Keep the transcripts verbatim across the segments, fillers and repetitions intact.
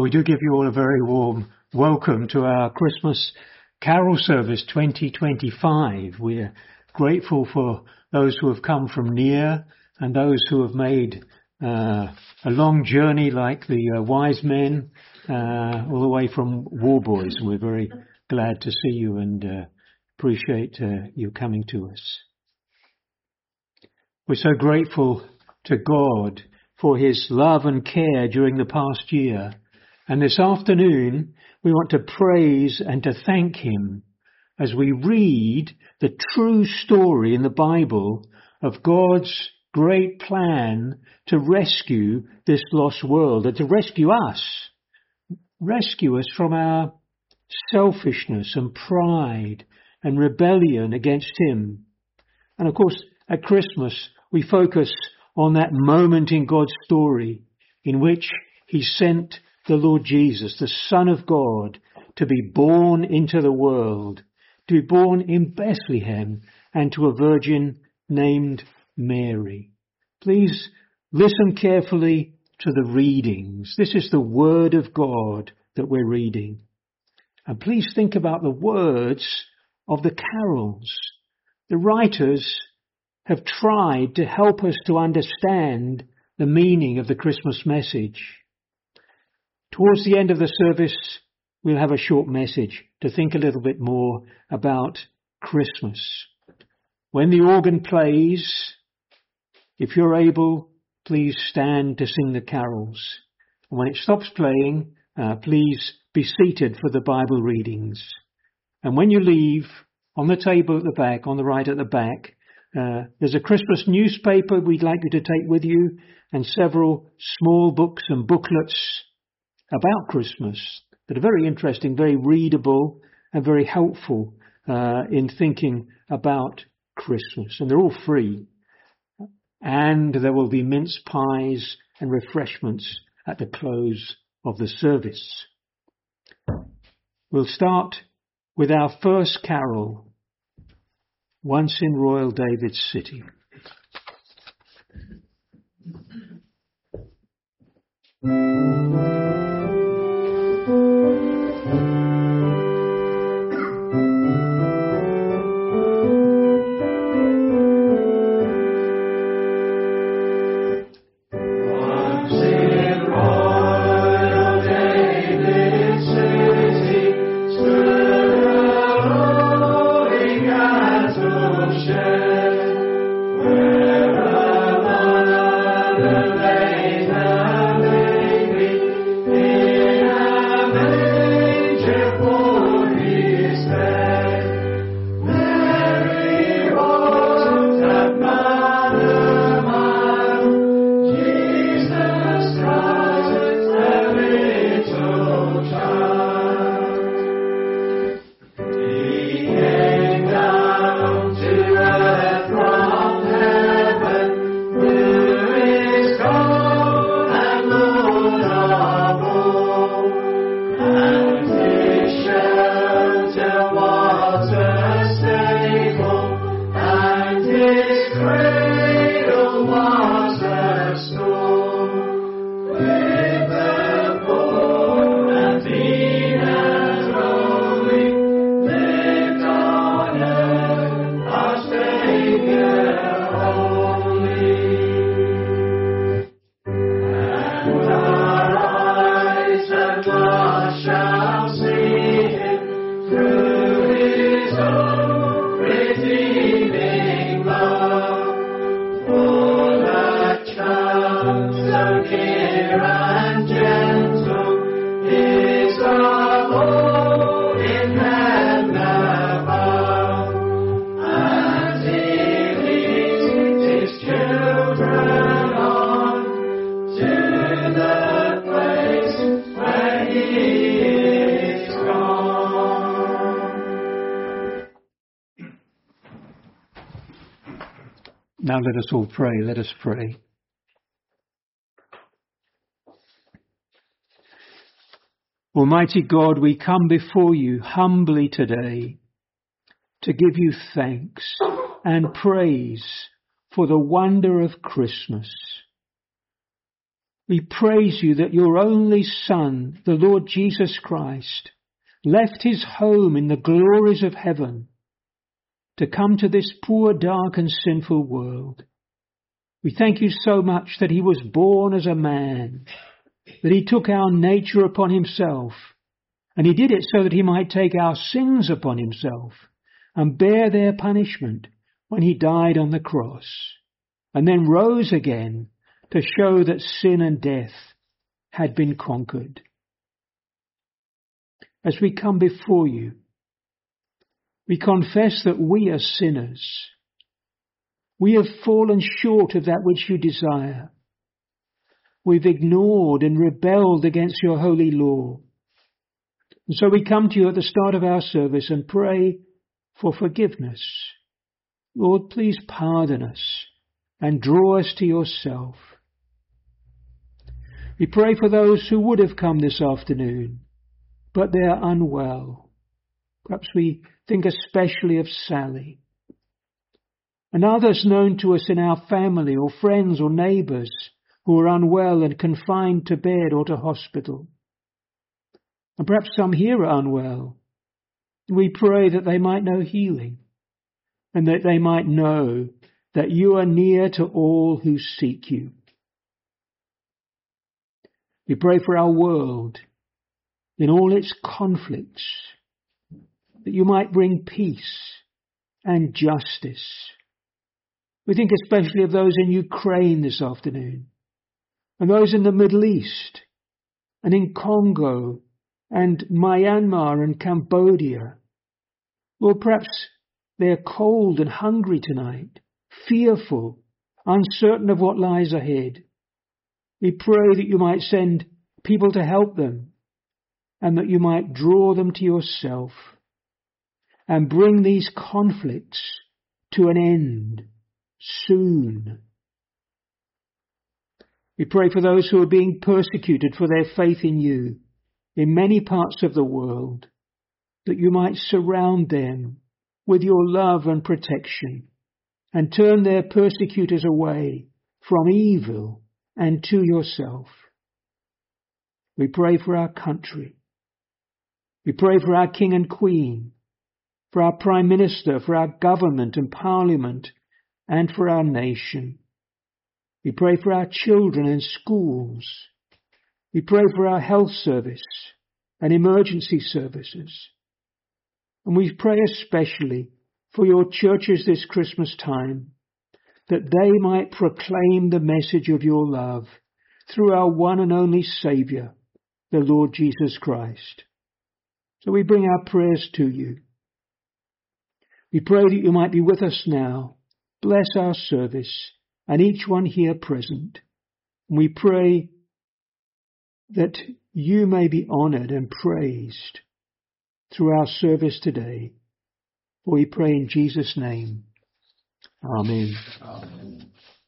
we do give you all a very warm welcome to our Christmas Carol Service twenty twenty-five. We're grateful for those who have come from near and those who have made uh, a long journey like the uh, wise men uh, all the way from Warboys. We're very glad to see you and uh, appreciate uh, you coming to us. We're so grateful to God for his love and care during the past year. And this afternoon, we want to praise and to thank him as we read the true story in the Bible of God's great plan to rescue this lost world and to rescue us, rescue us from our selfishness and pride and rebellion against him. And of course, at Christmas, we focus on that moment in God's story in which he sent the Lord Jesus, the Son of God, to be born into the world, to be born in Bethlehem and to a virgin named Mary. Please listen carefully to the readings. This is the Word of God that we're reading. And please think about the words of the carols. The writers have tried to help us to understand the meaning of the Christmas message. Towards the end of the service, we'll have a short message to think a little bit more about Christmas. When the organ plays, if you're able, please stand to sing the carols. And when it stops playing, uh, please be seated for the Bible readings. And when you leave, on the table at the back, on the right at the back, uh, there's a Christmas newspaper we'd like you to take with you and several small books and booklets about Christmas that are very interesting, very readable and very helpful uh, in thinking about Christmas. And they're all free. And there will be mince pies and refreshments at the close of the service. We'll start with our first carol, Once in Royal David's City. Now let us all pray. Let us pray. Almighty God, we come before you humbly today to give you thanks and praise for the wonder of Christmas. We praise you that your only Son, the Lord Jesus Christ, left his home in the glories of heaven to come to this poor, dark and sinful world. We thank you so much that he was born as a man, that he took our nature upon himself, and he did it so that he might take our sins upon himself and bear their punishment when he died on the cross, and then rose again to show that sin and death had been conquered. As we come before you, we confess that we are sinners. We have fallen short of that which you desire. We've ignored and rebelled against your holy law. And so we come to you at the start of our service and pray for forgiveness. Lord, please pardon us and draw us to yourself. We pray for those who would have come this afternoon, but they are unwell. Perhaps we think especially of Sally, and others known to us in our family or friends or neighbours who are unwell and confined to bed or to hospital. And perhaps some here are unwell. We pray that they might know healing, and that they might know that you are near to all who seek you. We pray for our world in all its conflicts, that you might bring peace and justice. We think especially of those in Ukraine this afternoon, and those in the Middle East, and in Congo, and Myanmar and Cambodia. Or perhaps they're cold and hungry tonight, fearful, uncertain of what lies ahead. We pray that you might send people to help them, and that you might draw them to yourself and bring these conflicts to an end soon. We pray for those who are being persecuted for their faith in you in many parts of the world, that you might surround them with your love and protection and turn their persecutors away from evil and to yourself. We pray for our country. We pray for our King and Queen, for our Prime Minister, for our government and Parliament, and for our nation. We pray for our children and schools. We pray for our health service and emergency services. And we pray especially for your churches this Christmas time, that they might proclaim the message of your love through our one and only Saviour, the Lord Jesus Christ. So we bring our prayers to you. We pray that you might be with us now. Bless our service and each one here present. And we pray that you may be honoured and praised through our service today. For we pray in Jesus' name. Amen. Amen.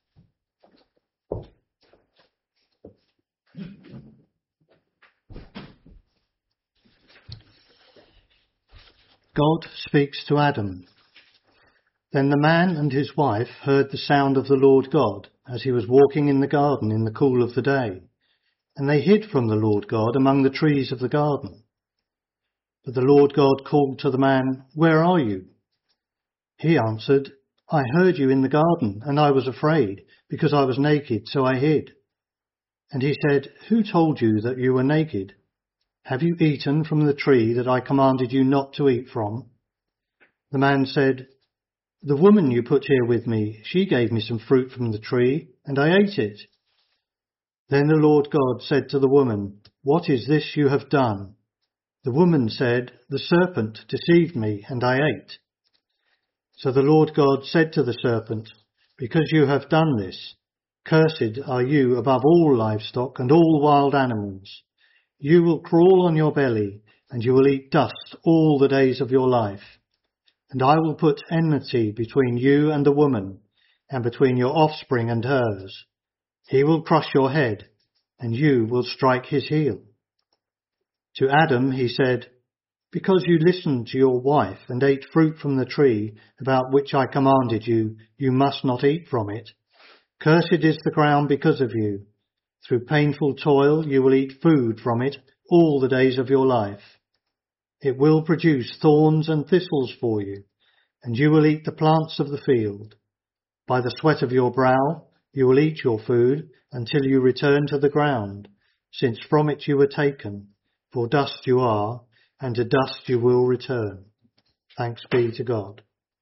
God speaks to Adam. Then the man and his wife heard the sound of the Lord God as he was walking in the garden in the cool of the day, and they hid from the Lord God among the trees of the garden. But the Lord God called to the man, "Where are you?" He answered, "I heard you in the garden, and I was afraid, because I was naked, so I hid." And he said, "Who told you that you were naked? Have you eaten from the tree that I commanded you not to eat from?" The man said, "The woman you put here with me, she gave me some fruit from the tree, and I ate it." Then the Lord God said to the woman, "What is this you have done?" The woman said, "The serpent deceived me, and I ate." So the Lord God said to the serpent, "Because you have done this, cursed are you above all livestock and all wild animals. You will crawl on your belly, and you will eat dust all the days of your life. And I will put enmity between you and the woman, and between your offspring and hers. He will crush your head, and you will strike his heel." To Adam he said, "Because you listened to your wife and ate fruit from the tree about which I commanded you, you must not eat from it. Cursed is the ground because of you. Through painful toil you will eat food from it all the days of your life. It will produce thorns and thistles for you, and you will eat the plants of the field. By the sweat of your brow you will eat your food until you return to the ground, since from it you were taken, for dust you are, and to dust you will return. Thanks be to God.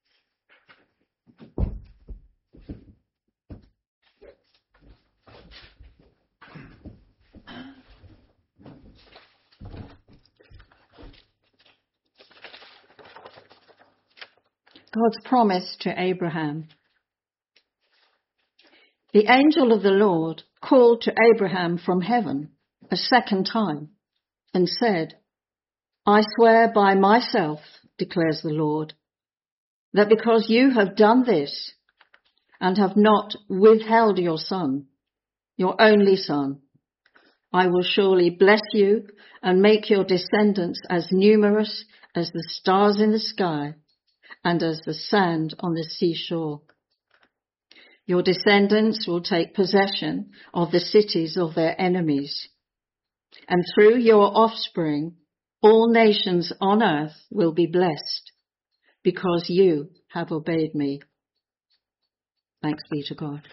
God's promise to Abraham. The angel of the Lord called to Abraham from heaven a second time and said, I swear by myself, declares the Lord, that because you have done this and have not withheld your son, your only son, I will surely bless you and make your descendants as numerous as the stars in the sky and as the sand on the seashore. Your descendants will take possession of the cities of their enemies, and through your offspring, all nations on earth will be blessed, because you have obeyed me. Thanks be to God.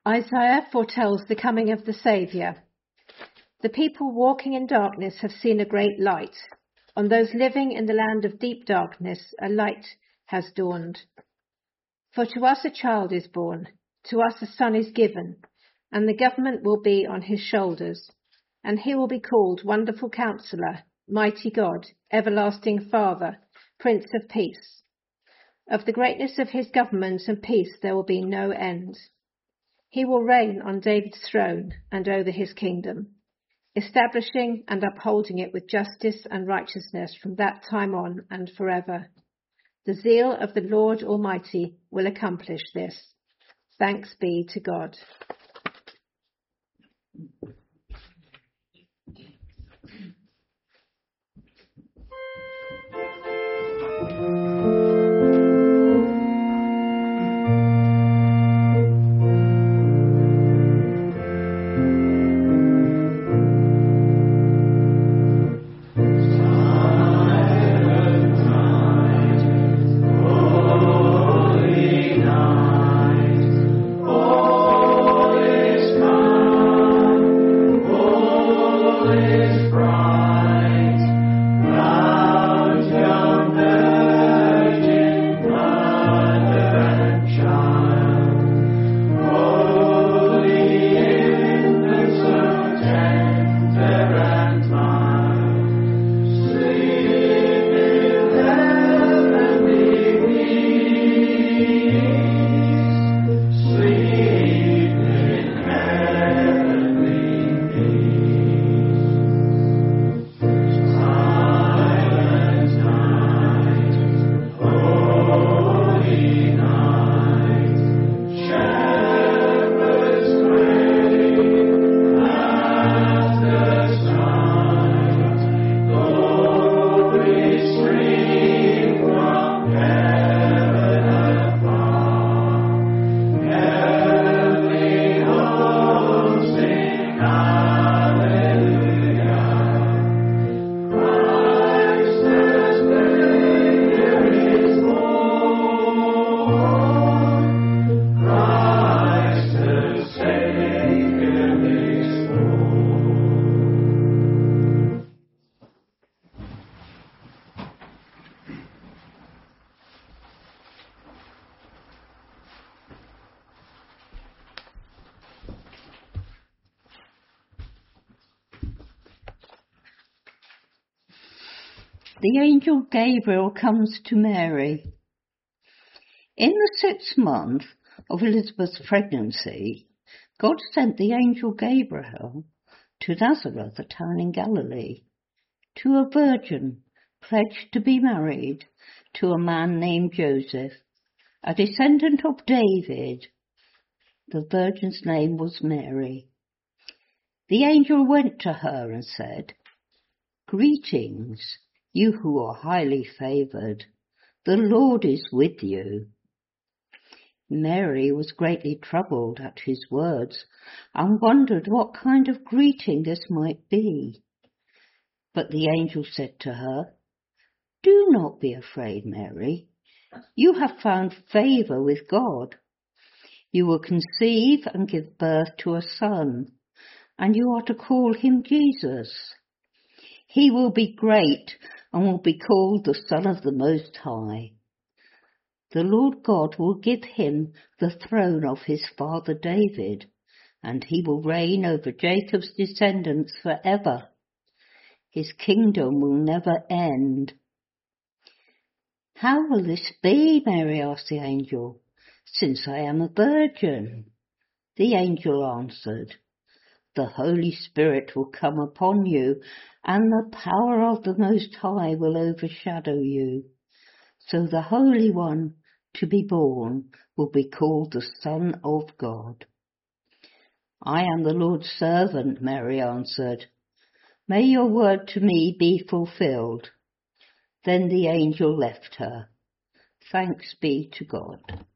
Isaiah foretells the coming of the Saviour. The people walking in darkness have seen a great light. On those living in the land of deep darkness, a light has dawned. For to us a child is born, to us a son is given, and the government will be on his shoulders, and he will be called Wonderful Counselor, Mighty God, Everlasting Father, Prince of Peace. Of the greatness of his government and peace there will be no end. He will reign on David's throne and over his kingdom, establishing and upholding it with justice and righteousness from that time on and forever. The zeal of the Lord Almighty will accomplish this. Thanks be to God. The angel Gabriel comes to Mary. In the sixth month of Elizabeth's pregnancy, God sent the angel Gabriel to Nazareth, a town in Galilee, to a virgin pledged to be married to a man named Joseph, a descendant of David. The virgin's name was Mary. The angel went to her and said, "Greetings, you who are highly favoured. The Lord is with you." Mary was greatly troubled at his words and wondered what kind of greeting this might be. But the angel said to her, "Do not be afraid, Mary. You have found favour with God. You will conceive and give birth to a son, and you are to call him Jesus. He will be great and will be called the Son of the Most High. The Lord God will give him the throne of his father David, and he will reign over Jacob's descendants forever. His kingdom will never end." "How will this be?" Mary asked the angel, "since I am a virgin?" The angel answered, "The Holy Spirit will come upon you, and the power of the Most High will overshadow you. So the Holy One to be born will be called the Son of God." "I am the Lord's servant," Mary answered. "May your word to me be fulfilled." Then the angel left her. Thanks be to God.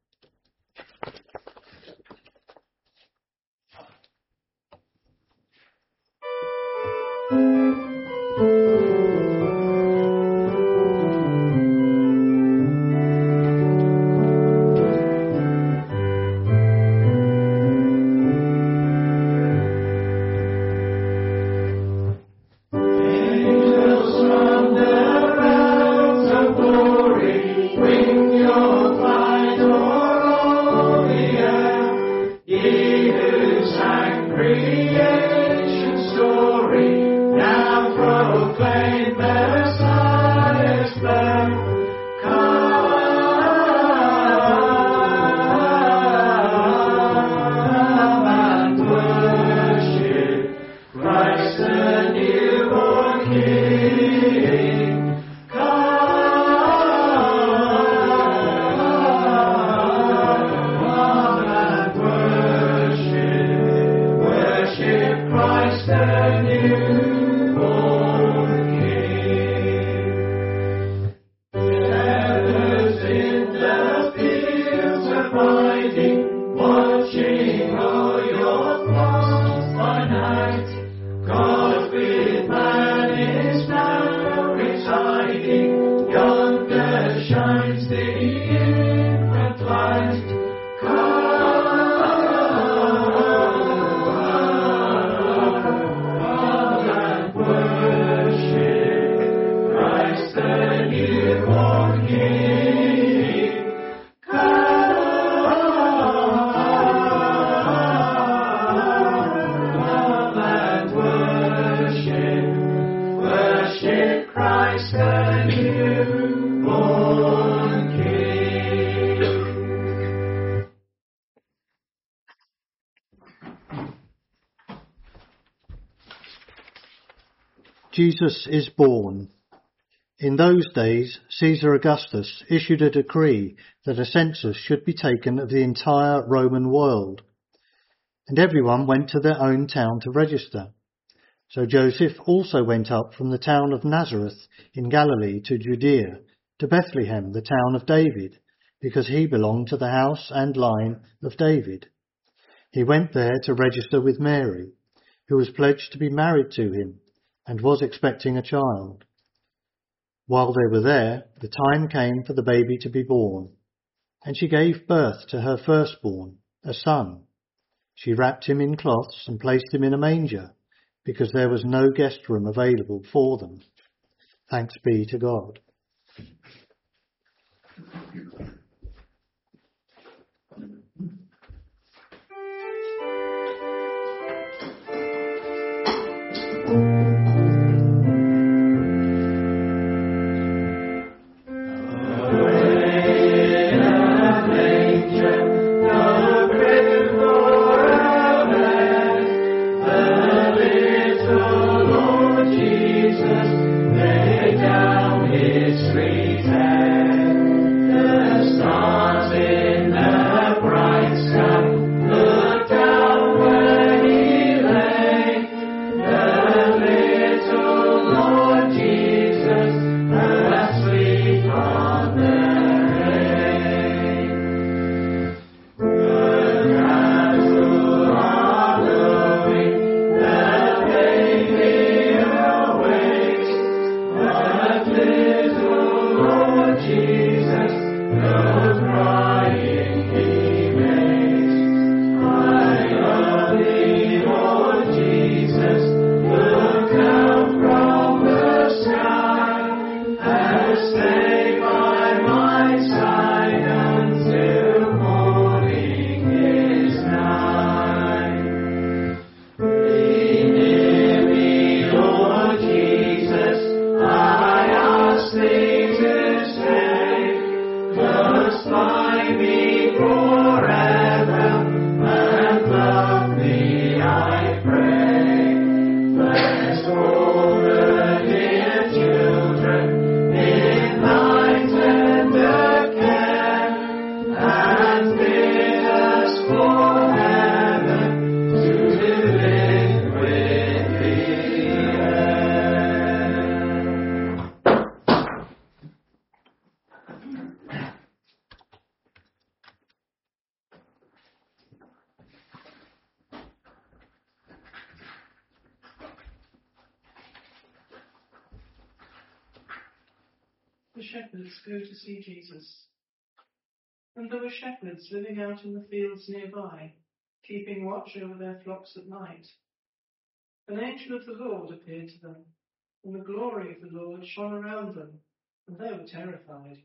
Jesus is born. In those days, Caesar Augustus issued a decree that a census should be taken of the entire Roman world, and everyone went to their own town to register. So Joseph also went up from the town of Nazareth in Galilee to Judea, to Bethlehem, the town of David, because he belonged to the house and line of David. He went there to register with Mary, who was pledged to be married to him and was expecting a child. While they were there, the time came for the baby to be born, and she gave birth to her firstborn, a son. She wrapped him in cloths and placed him in a manger, because there was no guest room available for them. Thanks be to God. The shepherds go to see Jesus. And there were shepherds living out in the fields nearby, keeping watch over their flocks at night. An angel of the Lord appeared to them, and the glory of the Lord shone around them, and they were terrified.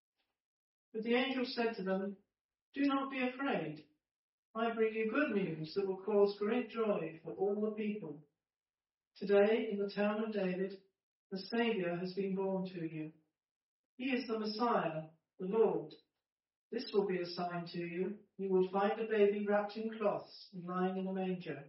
But the angel said to them, "Do not be afraid. I bring you good news that will cause great joy for all the people. Today, in the town of David, the Saviour has been born to you. He is the Messiah, the Lord. This will be a sign to you. You will find a baby wrapped in cloths and lying in a manger."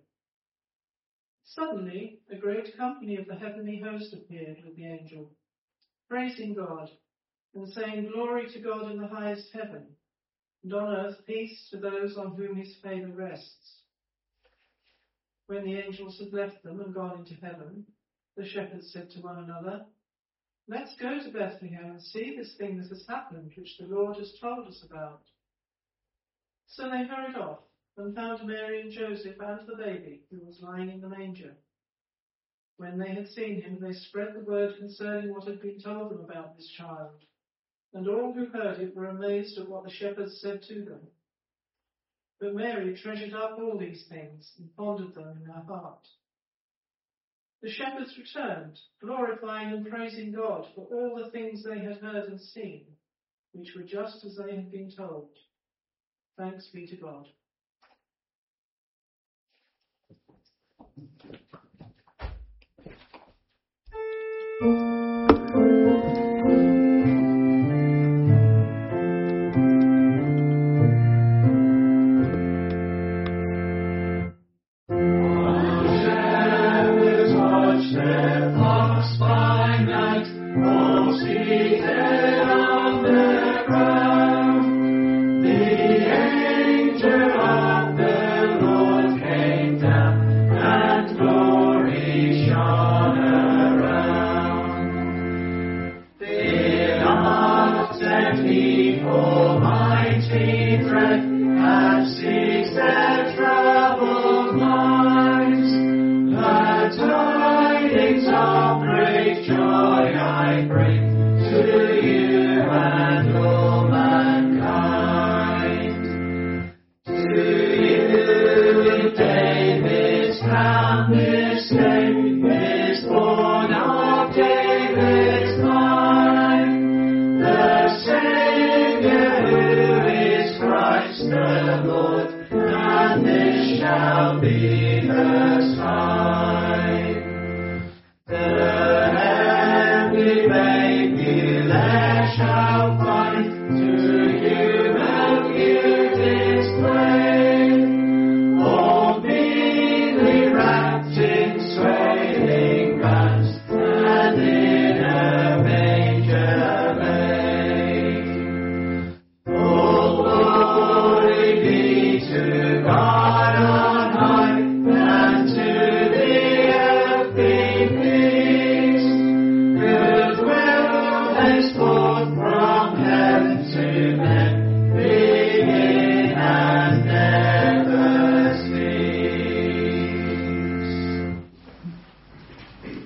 Suddenly, a great company of the heavenly host appeared with the angel, praising God and saying, "Glory to God in the highest heaven, and on earth peace to those on whom his favour rests." When the angels had left them and gone into heaven, the shepherds said to one another, "Let's go to Bethlehem and see this thing that has happened, which the Lord has told us about." So they hurried off and found Mary and Joseph and the baby, who was lying in the manger. When they had seen him, they spread the word concerning what had been told them about this child. And all who heard it were amazed at what the shepherds said to them. But Mary treasured up all these things and pondered them in her heart. The shepherds returned, glorifying and praising God for all the things they had heard and seen, which were just as they had been told. Thanks be to God. Their shall be the sign. The heavenly baby there shall find to human view displayed, all meanly wrapped in swaddling bands, and in a manger laid. All glory be to God on high, and to the earthly peace, goodwill henceforth from heaven to men, begin and never cease.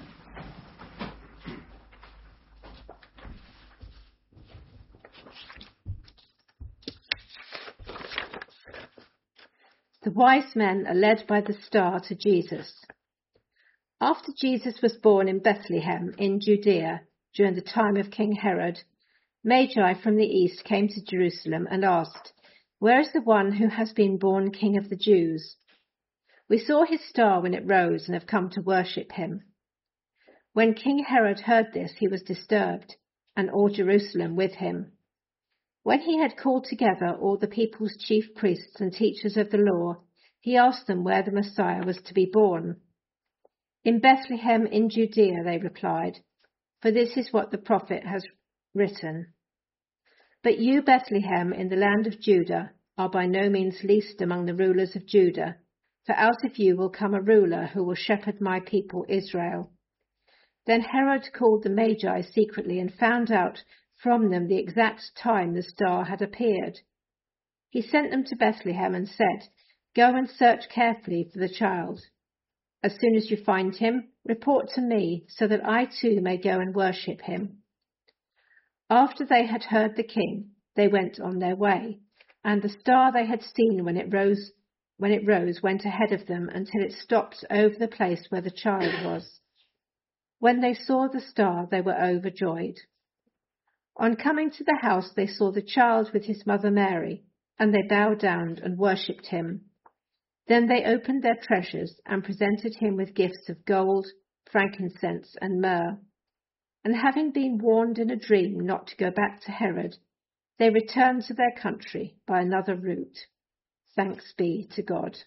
The wise men are led by the star to Jesus. After Jesus was born in Bethlehem in Judea during the time of King Herod, Magi from the east came to Jerusalem and asked, "Where is the one who has been born King of the Jews? We saw his star when it rose and have come to worship him." When King Herod heard this, he was disturbed, and all Jerusalem with him. When he had called together all the people's chief priests and teachers of the law, he asked them where the Messiah was to be born. "In Bethlehem in Judea," they replied, "for this is what the prophet has written. But you, Bethlehem, in the land of Judah, are by no means least among the rulers of Judah, for out of you will come a ruler who will shepherd my people Israel." Then Herod called the Magi secretly and found out from them the exact time the star had appeared. He sent them to Bethlehem and said, "Go and search carefully for the child. As soon as you find him, report to me, so that I too may go and worship him." After they had heard the king, they went on their way, and the star they had seen when it rose when it rose went ahead of them until it stopped over the place where the child was. When they saw the star, they were overjoyed. On coming to the house, they saw the child with his mother Mary, and they bowed down and worshipped him. Then they opened their treasures and presented him with gifts of gold, frankincense, and myrrh. And having been warned in a dream not to go back to Herod, they returned to their country by another route. Thanks be to God.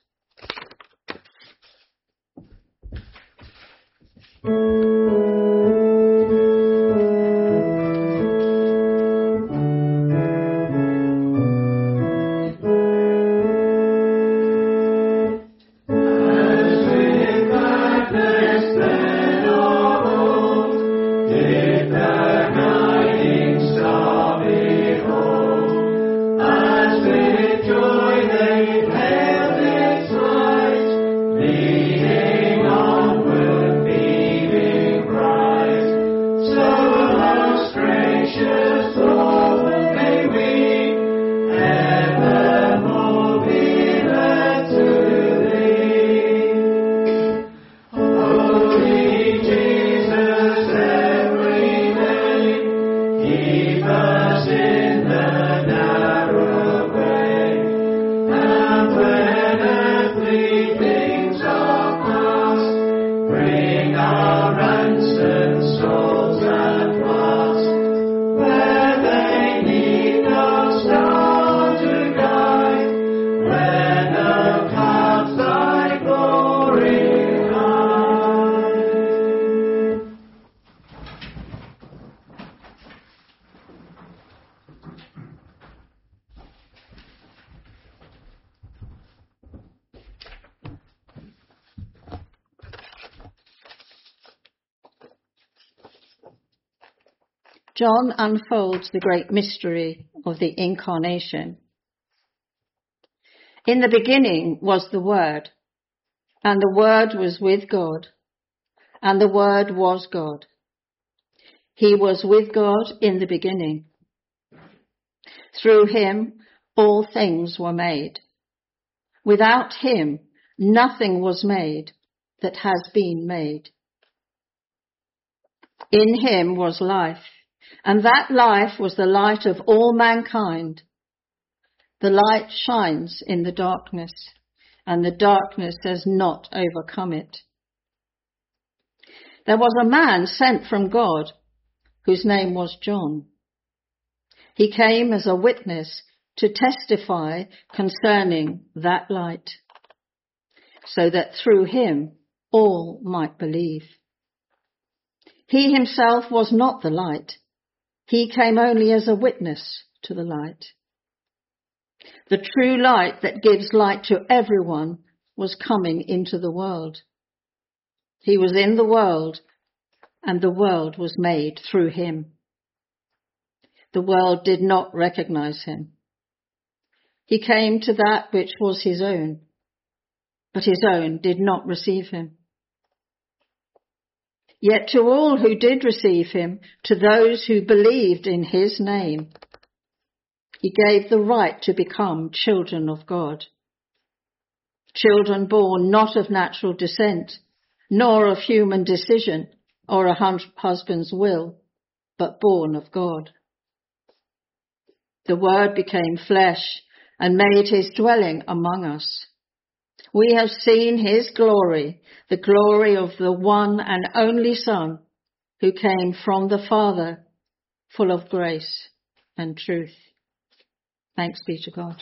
John unfolds the great mystery of the Incarnation. In the beginning was the Word, and the Word was with God, and the Word was God. He was with God in the beginning. Through him all things were made. Without him nothing was made that has been made. In him was life, and that life was the light of all mankind. The light shines in the darkness, and the darkness has not overcome it. There was a man sent from God whose name was John. He came as a witness to testify concerning that light, so that through him all might believe. He himself was not the light. He came only as a witness to the light. The true light that gives light to everyone was coming into the world. He was in the world, and the world was made through him. The world did not recognize him. He came to that which was his own, but his own did not receive him. Yet to all who did receive him, to those who believed in his name, he gave the right to become children of God. Children born not of natural descent, nor of human decision or a husband's will, but born of God. The Word became flesh and made his dwelling among us. We have seen his glory, the glory of the one and only Son, who came from the Father, full of grace and truth. Thanks be to God.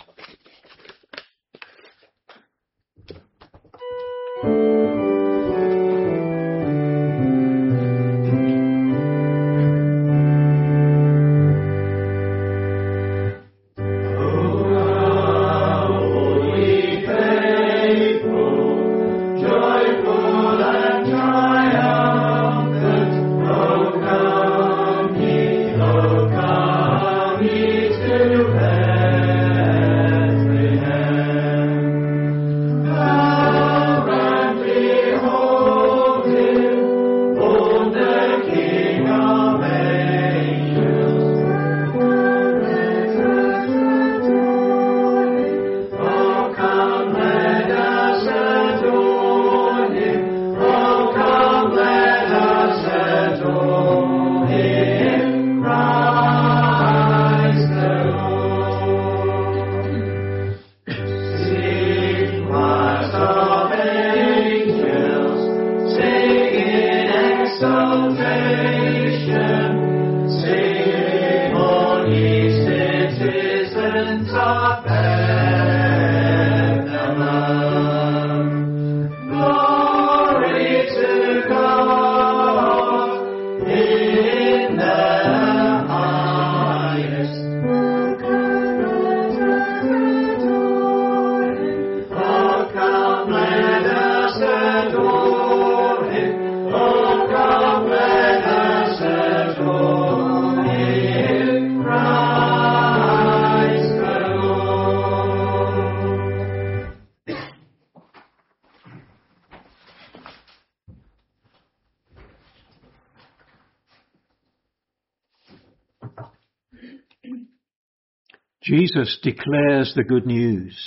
Jesus declares the good news.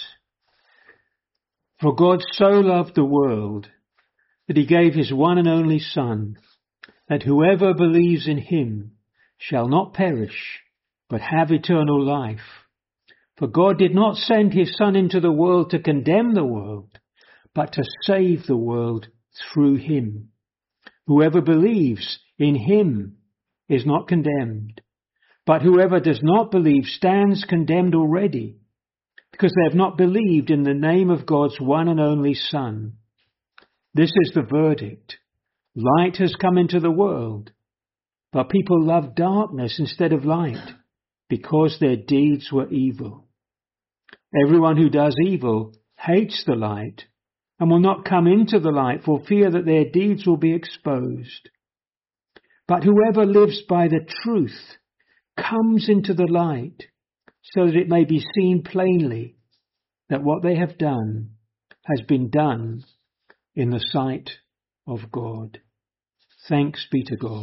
For God so loved the world that he gave his one and only Son, that whoever believes in him shall not perish, but have eternal life. For God did not send his Son into the world to condemn the world, but to save the world through him. Whoever believes in him is not condemned, but whoever does not believe stands condemned already, because they have not believed in the name of God's one and only Son. This is the verdict. Light has come into the world, but people love darkness instead of light, because their deeds were evil. Everyone who does evil hates the light and will not come into the light for fear that their deeds will be exposed. But whoever lives by the truth comes into the light, so that it may be seen plainly that what they have done has been done in the sight of God. Thanks be to God.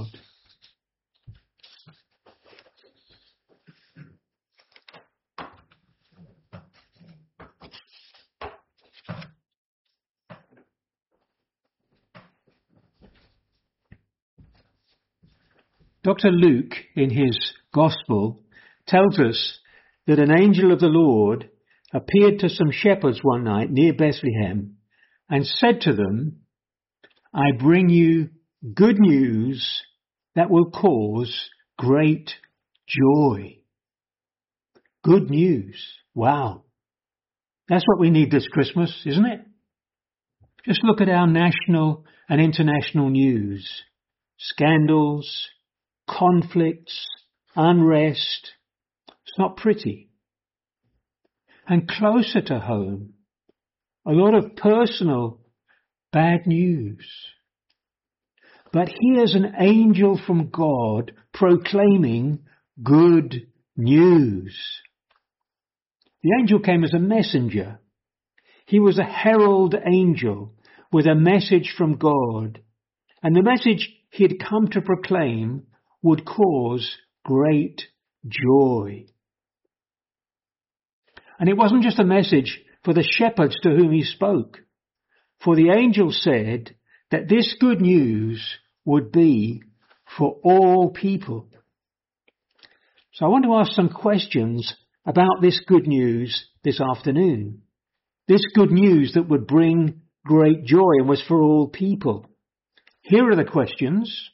Doctor Luke, in his Gospel, tells us that an angel of the Lord appeared to some shepherds one night near Bethlehem and said to them, I bring you good news that will cause great joy. Good news. Wow. That's what we need this Christmas, isn't it? Just look at our national and international news. Scandals, conflicts, unrest. It's not pretty. And closer to home, a lot of personal bad news. But here's an angel from God proclaiming good news. The angel came as a messenger. He was a herald angel with a message from God. And the message he had come to proclaim would cause great joy. And it wasn't just a message for the shepherds to whom he spoke. For the angel said that this good news would be for all people. So I want to ask some questions about this good news this afternoon. This good news that would bring great joy and was for all people. Here are the questions.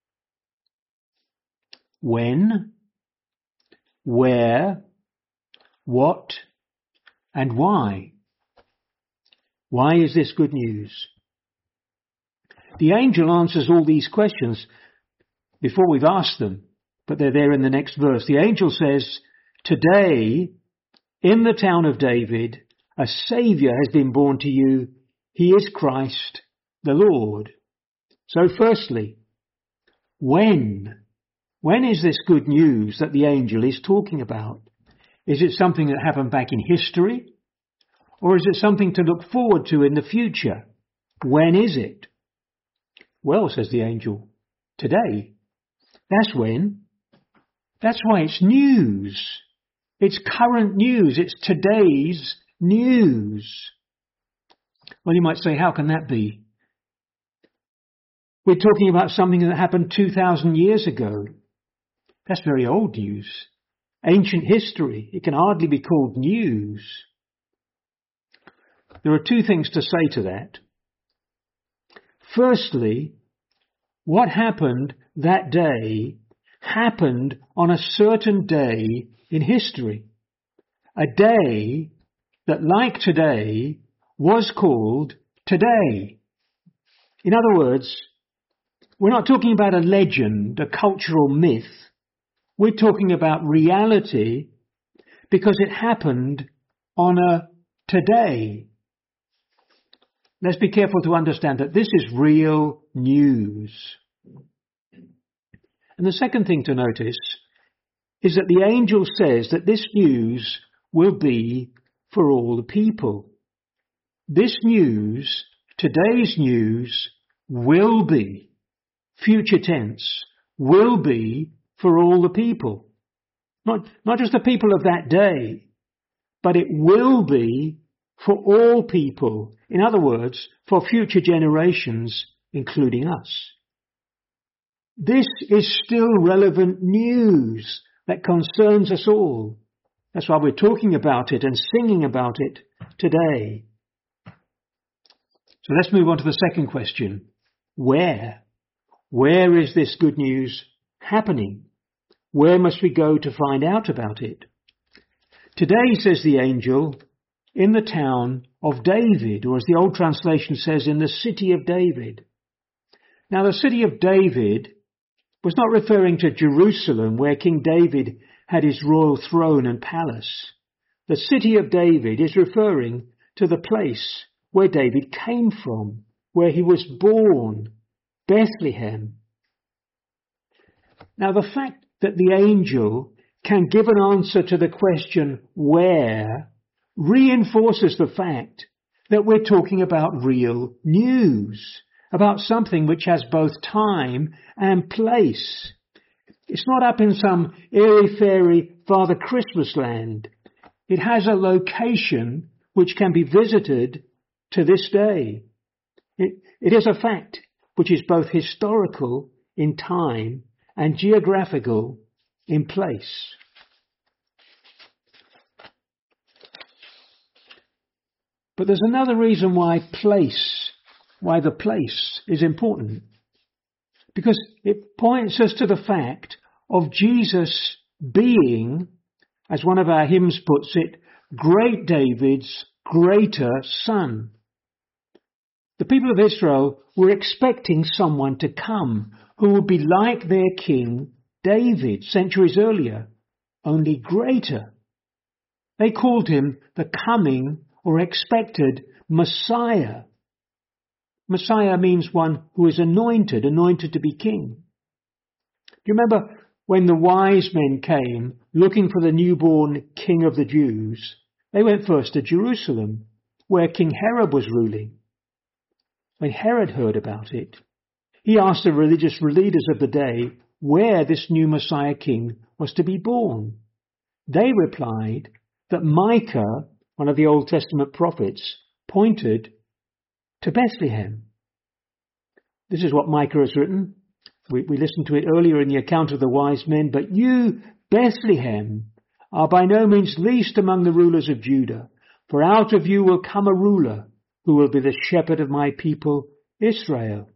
When, where, what, and why? Why is this good news? The angel answers all these questions before we've asked them, but they're there in the next verse. The angel says, today, in the town of David, a Saviour has been born to you. He is Christ the Lord. So firstly, when? When is this good news that the angel is talking about? Is it something that happened back in history? Or is it something to look forward to in the future? When is it? Well, says the angel, today. That's when. That's why it's news. It's current news. It's today's news. Well, you might say, how can that be? We're talking about something that happened two thousand years ago. That's very old news. Ancient history. It can hardly be called news. There are two things to say to that. Firstly, what happened that day happened on a certain day in history. A day that, like today, was called today. In other words, we're not talking about a legend, a cultural myth. We're talking about reality because it happened on a today. Let's be careful to understand that this is real news. And the second thing to notice is that the angel says that this news will be for all the people. This news, today's news, will be, future tense, will be for all the people. Not, not just the people of that day, but it will be for all people. In other words, for future generations, including us. This is still relevant news that concerns us all. That's why we're talking about it and singing about it today. So let's move on to the second question. Where? Where is this good news happening? Where must we go to find out about it? Today, says the angel, in the town of David, or as the old translation says, in the city of David. Now, the city of David was not referring to Jerusalem, where King David had his royal throne and palace. The city of David is referring to the place where David came from, where he was born, Bethlehem. Now, the fact that the angel can give an answer to the question, where, reinforces the fact that we're talking about real news, about something which has both time and place. It's not up in some airy-fairy Father Christmas land. It has a location which can be visited to this day. It, it is a fact which is both historical in time and geographical in place. But there's another reason why place, why the place is important. Because it points us to the fact of Jesus being, as one of our hymns puts it, great David's greater son. The people of Israel were expecting someone to come who would be like their king David centuries earlier, only greater. They called him the coming or expected Messiah. Messiah means one who is anointed, anointed to be king. Do you remember when the wise men came looking for the newborn king of the Jews? They went first to Jerusalem, where King Herod was ruling. When Herod heard about it, he asked the religious leaders of the day where this new Messiah king was to be born. They replied that Micah, one of the Old Testament prophets, pointed to Bethlehem. This is what Micah has written. We, we listened to it earlier in the account of the wise men. But you, Bethlehem, are by no means least among the rulers of Judah, for out of you will come a ruler who will be the shepherd of my people, Israel.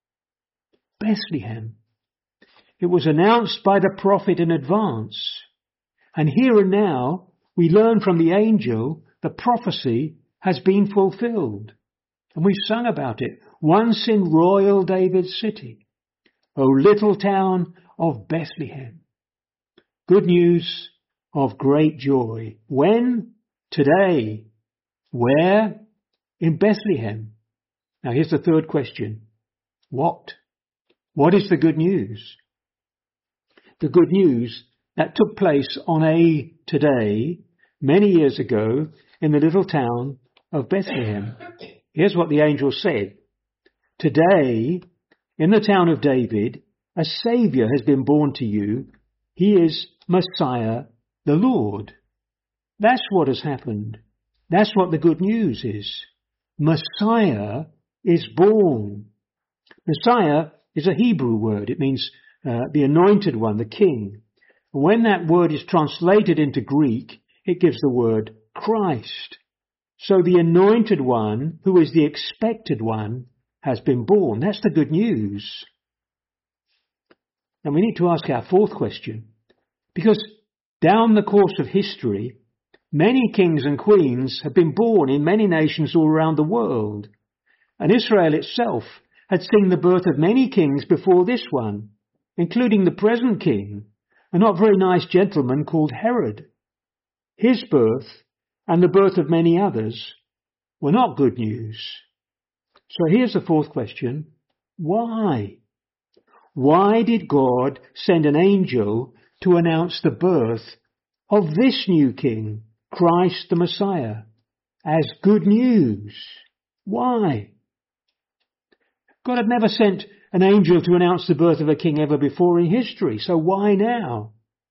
Bethlehem. It was announced by the prophet in advance. And here and now, we learn from the angel the prophecy has been fulfilled. And we've sung about it. Once in royal David's city, O little town of Bethlehem. Good news of great joy. When? Today. Where? In Bethlehem. Now here's the third question. What? What is the good news? The good news that took place on a today, many years ago, in the little town of Bethlehem. Here's what the angel said. Today, in the town of David, a Saviour has been born to you. He is Messiah, the Lord. That's what has happened. That's what the good news is. Messiah is born. Messiah is a Hebrew word. It means uh, the anointed one, the king. When that word is translated into Greek, it gives the word Christ. So the anointed one, who is the expected one, has been born. That's the good news. And we need to ask our fourth question. Because down the course of history, many kings and queens have been born in many nations all around the world. And Israel itself had seen the birth of many kings before this one, including the present king, a not very nice gentleman called Herod. His birth and the birth of many others were not good news. So here's the fourth question. Why? Why did God send an angel to announce the birth of this new king, Christ the Messiah, as good news? Why? God had never sent an angel to announce the birth of a king ever before in history, so why now?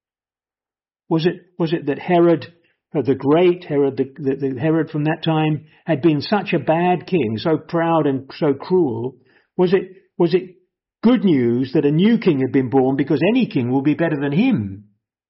Was it, was it that Herod, uh, the great Herod, the, the, the Herod from that time, had been such a bad king, so proud and so cruel? Was it, was it good news that a new king had been born because any king will be better than him?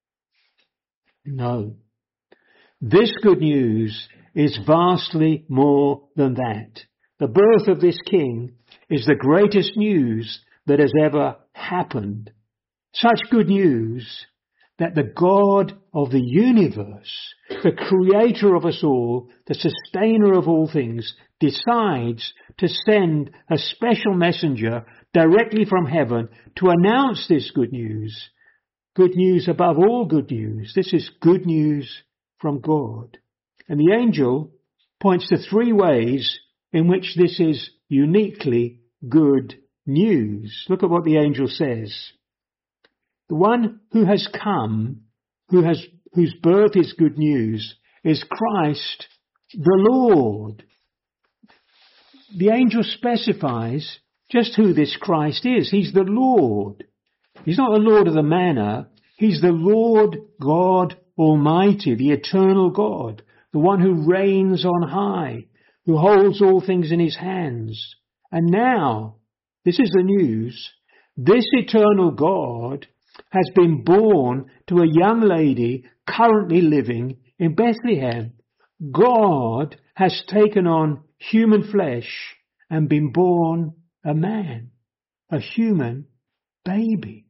No. This good news is vastly more than that. The birth of this king is the greatest news that has ever happened. Such good news that the God of the universe, the creator of us all, the sustainer of all things, decides to send a special messenger directly from heaven to announce this good news. Good news above all good news. This is good news from God. And the angel points to three ways in which this is uniquely good news. Look at what the angel says. The one who has come, who has, whose birth is good news, is Christ the Lord. The angel specifies just who this Christ is. He's the Lord. He's not the Lord of the manor. He's the Lord God Almighty, the eternal God, the one who reigns on high, who holds all things in his hands. And now, this is the news, this eternal God has been born to a young lady currently living in Bethlehem. God has taken on human flesh and been born a man, a human baby.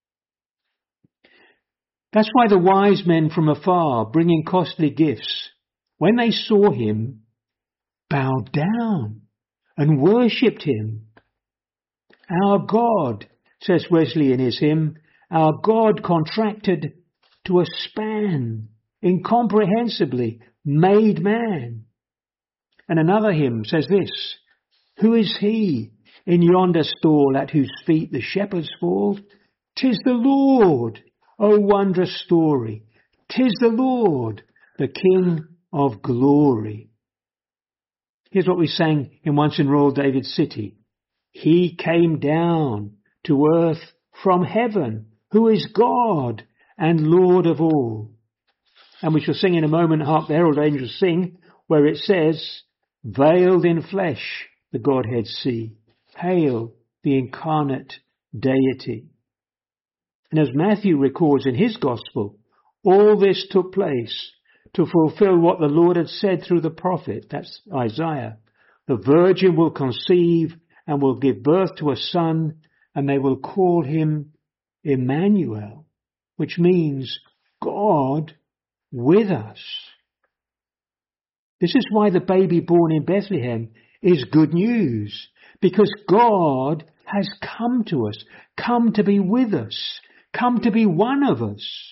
That's why the wise men from afar, bringing costly gifts, when they saw him, bowed down and worshipped him. Our God, says Wesley in his hymn, our God contracted to a span, incomprehensibly made man. And another hymn says this, who is he in yonder stall at whose feet the shepherds fall? 'Tis the Lord, O wondrous story. 'Tis the Lord, the King of glory. Here's what we sang in Once in Royal David's City. He came down to earth from heaven, who is God and Lord of all. And we shall sing in a moment, Hark the Herald Angels Sing, where it says, veiled in flesh the Godhead see. Hail the incarnate deity. And as Matthew records in his gospel, all this took place to fulfill what the Lord had said through the prophet, that's Isaiah. The virgin will conceive and will give birth to a son, and they will call him Emmanuel, which means God with us. This is why the baby born in Bethlehem is good news, because God has come to us, come to be with us, come to be one of us.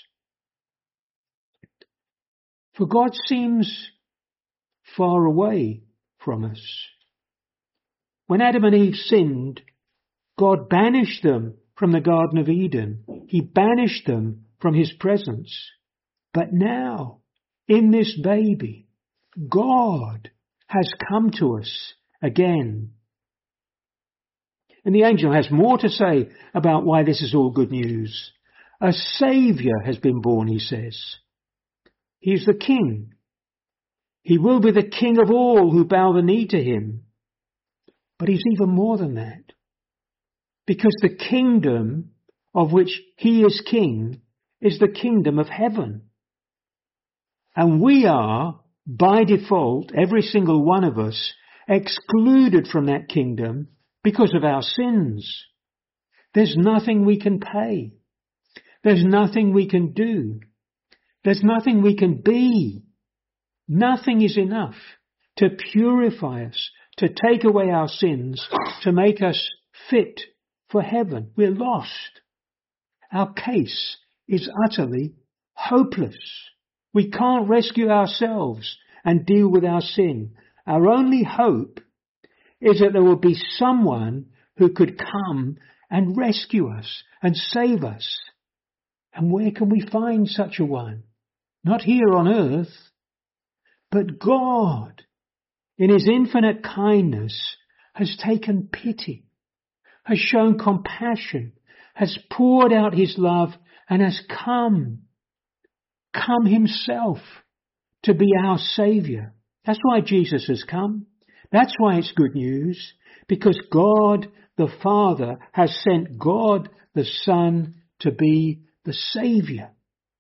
For God seems far away from us. When Adam and Eve sinned, God banished them from the Garden of Eden. He banished them from his presence. But now, in this baby, God has come to us again. And the angel has more to say about why this is all good news. A Saviour has been born, he says. He's the King. He will be the King of all who bow the knee to him. But he's even more than that. Because the kingdom of which he is King is the kingdom of heaven. And we are, by default, every single one of us, excluded from that kingdom because of our sins. There's nothing we can pay. There's nothing we can do. There's nothing we can be. Nothing is enough to purify us, to take away our sins, to make us fit for heaven. We're lost. Our case is utterly hopeless. We can't rescue ourselves and deal with our sin. Our only hope is that there will be someone who could come and rescue us and save us. And where can we find such a one? Not here on earth, but God, in his infinite kindness, has taken pity, has shown compassion, has poured out his love, and has come, come himself to be our Saviour. That's why Jesus has come. That's why it's good news, because God the Father has sent God the Son to be the Saviour.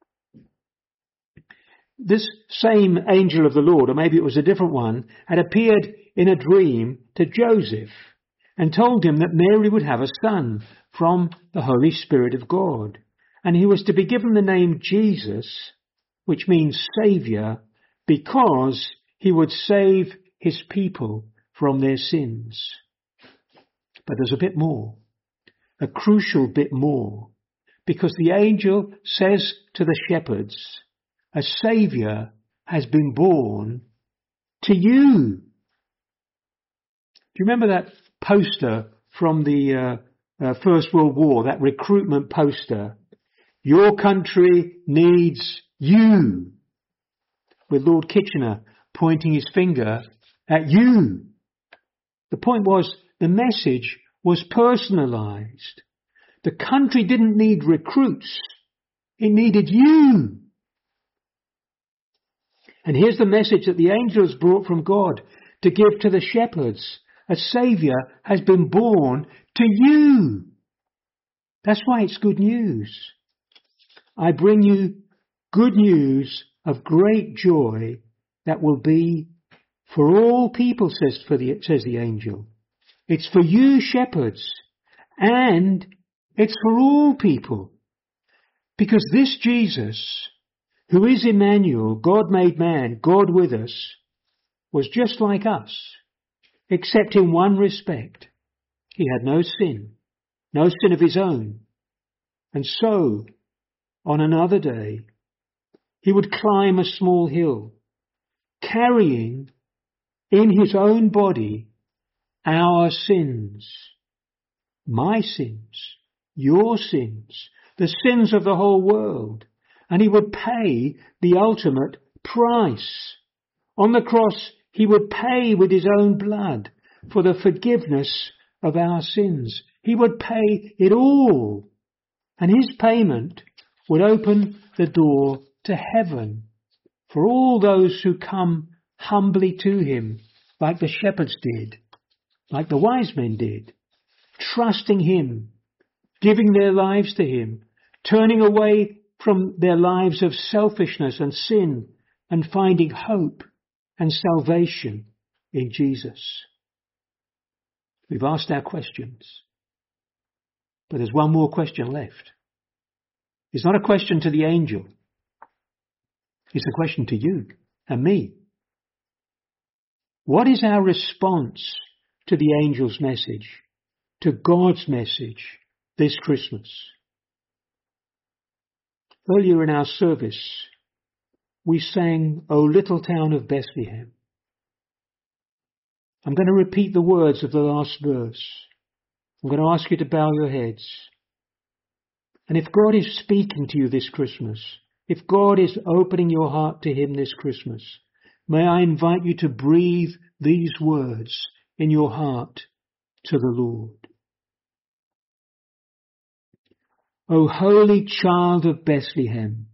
This same angel of the Lord, or maybe it was a different one, had appeared in a dream to Joseph and told him that Mary would have a son from the Holy Spirit of God. And he was to be given the name Jesus, which means Saviour, because he would save his people from their sins. But there's a bit more, a crucial bit more, because the angel says to the shepherds, a Saviour has been born to you. Do you remember that poster from the uh, uh, First World War, that recruitment poster? Your country needs you, with Lord Kitchener pointing his finger at you. The point was, the message was personalised. The country didn't need recruits. It needed you. And here's the message that the angels brought from God to give to the shepherds. A Saviour has been born to you. That's why it's good news. I bring you good news of great joy that will be for all people, says, for the, says the angel. It's for you shepherds, and it's for all people. Because this Jesus, who is Emmanuel, God made man, God with us, was just like us, except in one respect. He had no sin, no sin of his own. And so, on another day, he would climb a small hill, carrying in his own body our sins, my sins, your sins, the sins of the whole world. And he would pay the ultimate price. On the cross, he would pay with his own blood for the forgiveness of our sins. He would pay it all. And his payment would open the door to heaven for all those who come humbly to him, like the shepherds did, like the wise men did, trusting him, giving their lives to him, turning away from their lives of selfishness and sin and finding hope and salvation in Jesus. We've asked our questions, but there's one more question left. It's not a question to the angel. It's a question to you and me. What is our response to the angel's message, to God's message this Christmas? Earlier in our service, we sang, O Little Town of Bethlehem. I'm going to repeat the words of the last verse. I'm going to ask you to bow your heads. And if God is speaking to you this Christmas, if God is opening your heart to him this Christmas, may I invite you to breathe these words in your heart to the Lord. O holy child of Bethlehem,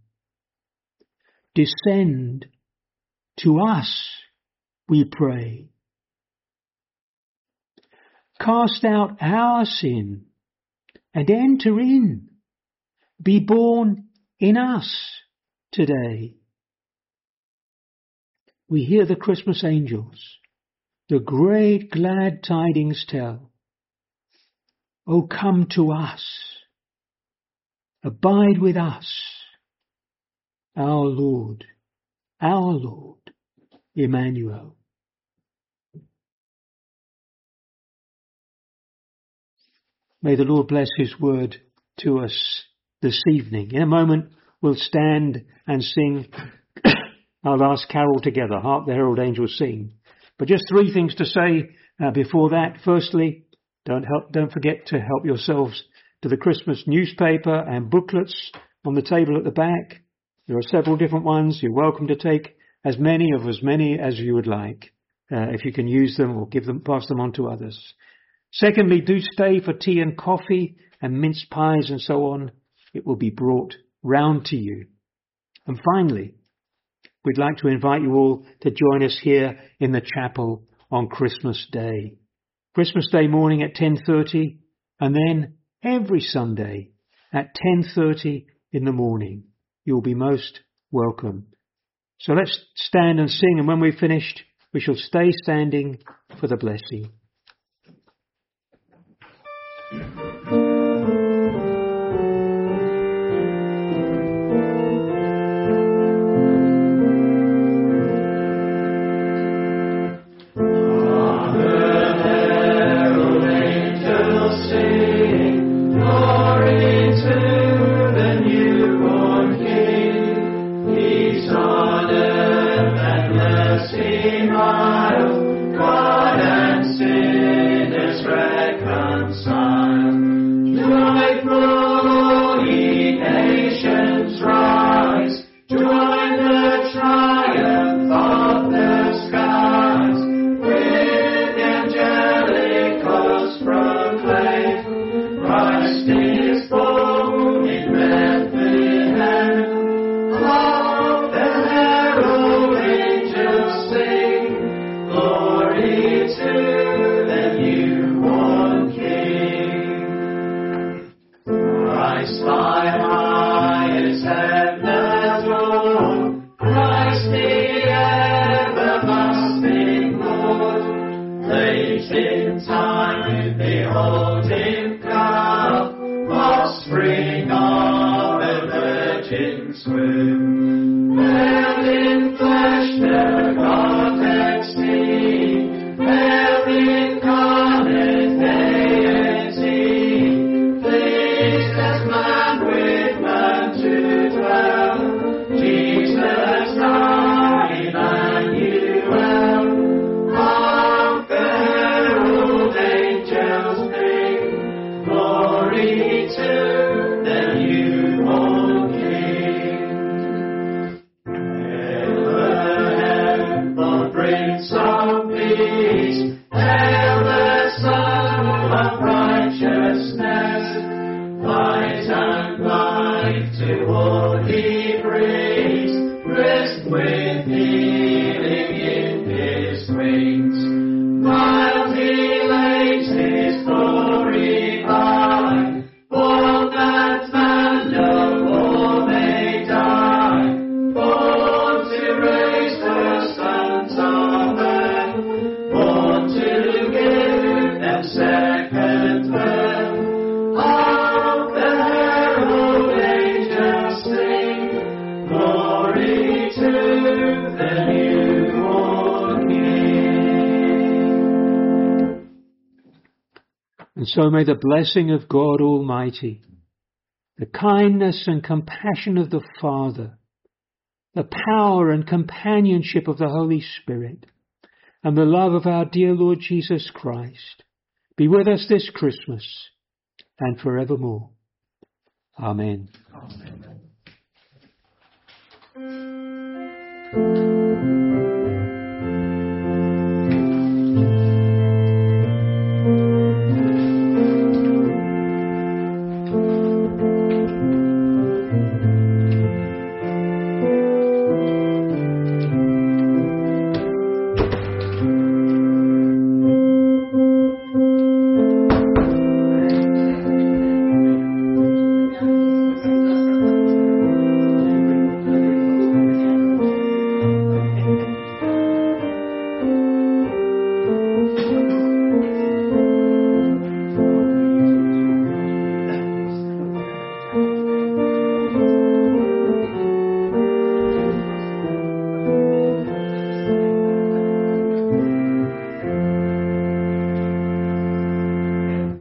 descend to us, we pray. Cast out our sin and enter in. Be born in us today. We hear the Christmas angels, the great glad tidings tell. O come to us, abide with us, our Lord, our Lord, Emmanuel. May the Lord bless his word to us this evening. In a moment, we'll stand and sing our last carol together, Hark the Herald Angels Sing. But just three things to say uh, before that. Firstly, don't help, don't forget to help yourselves to the Christmas newspaper and booklets on the table at the back. There are several different ones. You're welcome to take as many of as many as you would like, uh, if you can use them or give them, pass them on to others. Secondly, do stay for tea and coffee and mince pies and so on. It will be brought round to you. And finally, we'd like to invite you all to join us here in the chapel on Christmas Day. Christmas Day morning at ten thirty, and then every Sunday at ten thirty in the morning. You'll be most welcome. So let's stand and sing, and when we've finished, we shall stay standing for the blessing. God and sin. in time, behold him come, offspring of a virgin swim. Veiled in flesh the Godhead see, veiled incarnate deity, pleased as man with man to dwell. Jesus died, Emmanuel. Hark the herald angels sing, glory to the newborn King. Hail the Prince of Peace, hail the Son of Righteousness, light and life to all he brings, rest with healing in his wings. Mild he lays his glory by, born that man no more may die, born to raise the sons of earth, born to give them second birth. Hark the herald angels sing, glory to the newborn King. And so may the blessing of God Almighty, the kindness and compassion of the Father, the power and companionship of the Holy Spirit, and the love of our dear Lord Jesus Christ be with us this Christmas and forevermore. Amen. Amen.